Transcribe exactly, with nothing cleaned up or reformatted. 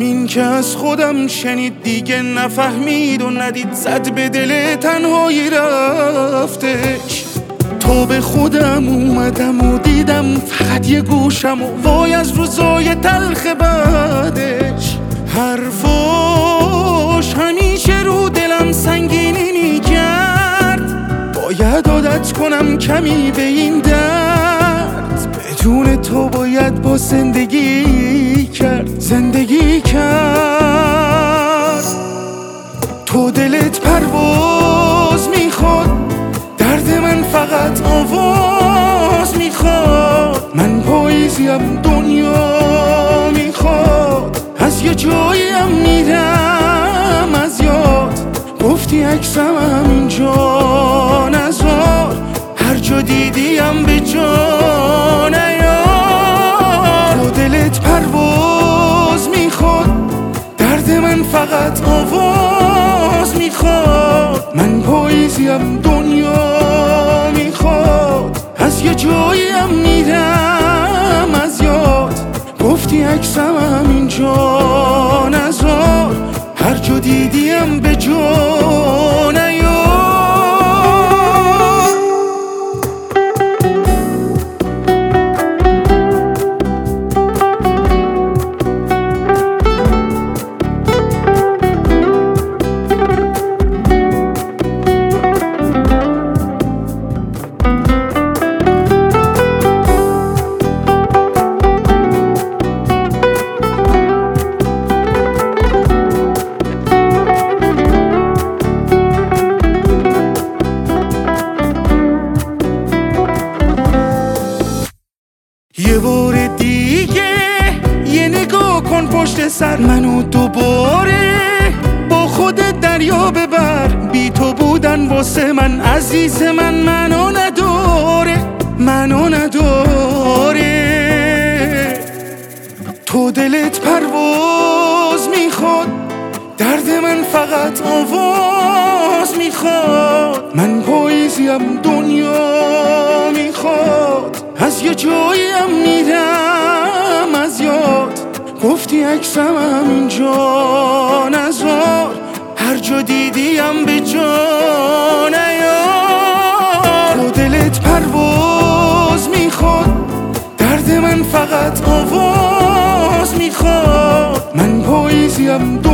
همین که از خودم شنید دیگه نفهمید و ندید، زد به دل تنهایی رفتش. تو به خودم اومدم و دیدم فقط یه گوشم و وای از روزای تلخ بعدش. حرفاش همیشه رو دلم سنگینی میکرد، باید عادت کنم کمی به این درد. بدون تو باید با زندگی کرد زندگی کرد. تو دلت پرواز میخواد، درد من فقط آواز میخواد. من پاییزیم دنیا میخواد، از یه جاییم میرم از یاد. گفتی عکسم همینجا نذار، هر جا دیدیم به جا نیار. تو دلت پرواز میخواد، درد من فقط آواز میخواد. من پاییزیم دنیا میخواد، از یه جاییم میرم از یاد. گفتی عکسم همینجا نذار، هر جا دیدیم به جا نیار. یه بار دیگه یه نگاه کن پشت سر منو، دوباره با خودت دریا ببر. بی تو بودن واسه من عزیز من منو نداره منو نداره. تو دلت پرواز میخواد، درد من فقط آواز میخواد. من پاییزیم دنیا میخواد، از یه جاییم میرم از یاد. گفتی عکسم همینجا نذار، هر جا دیدیم به جا نیار. تو دلت پرواز میخواد، درد من فقط آواز میخواد. من پاییزیم